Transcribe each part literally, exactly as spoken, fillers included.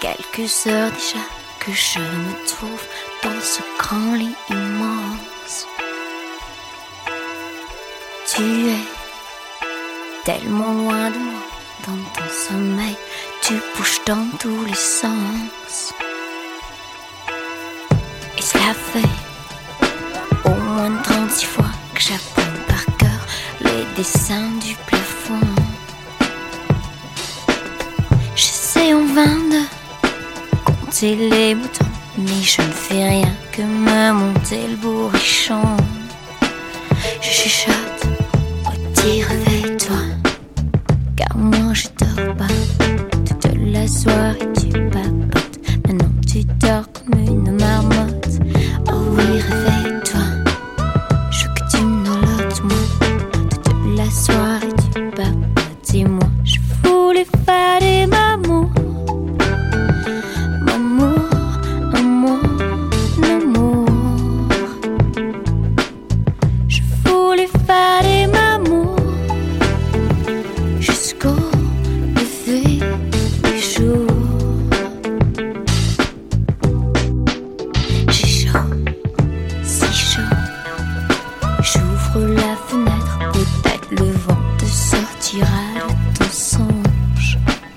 quelques heures déjà que je me trouve dans ce grand lit immense. Tu es tellement loin de moi, dans ton sommeil, tu bouges dans tous les sens. Et cela fait au moins trente-six fois que j'apprends par cœur les dessins du plafond. J'essaie en vain de compter les boutons, mais je ne fais rien que me monter le bourrichon. Je chuchote, oh dis réveille-toi, car moi je dors pas. Toute la soirée tu papotes, maintenant tu dors comme une marmotte. Oh oui réveille-toi, je veux que tu me dorlotes moi. Toute la soirée tu papotes et moi je voulais faire des mamours. Mamour, amour, amour. Je voulais faire des mamours jusqu'au lever du jour. J'ai chaud, si chaud. J'ouvre la fenêtre, peut-être le vent te sortira de ton songe.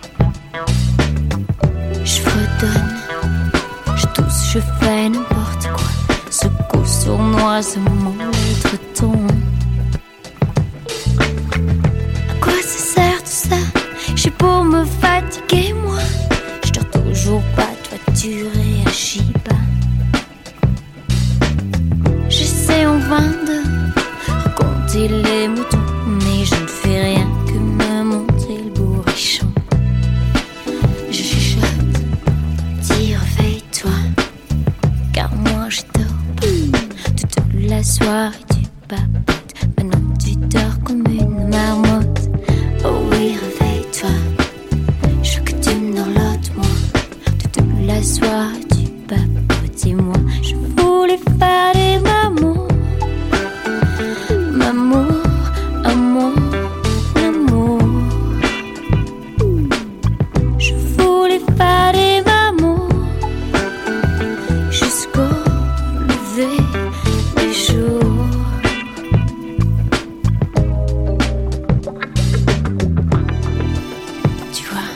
Je fredonne, je tousse, je fais n'importe quoi. Secoue, sournoise, mon étreton. À quoi ça sert tout ça? J'ai pour me fatiguer moi. Je dors toujours pas, toi tu réagis pas. J'essaie en vain de raconter les moutons, mais je ne fais rien que me monter le bourrichon. Je chuchote, dis réveille-toi, car moi je dors pas. Toute la soirée tu papotes, maintenant tu dors comme une marmotte. Oh oui réveille-toi, je veux que tu me dorlotes moi. Toute la soirée tu papotes et moi je voulais faire des mamours. Mamour, amour, amour. Je voulais faire des mamours jusqu'au lever du jour. Tu vois,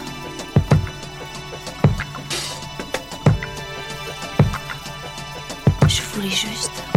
je voulais juste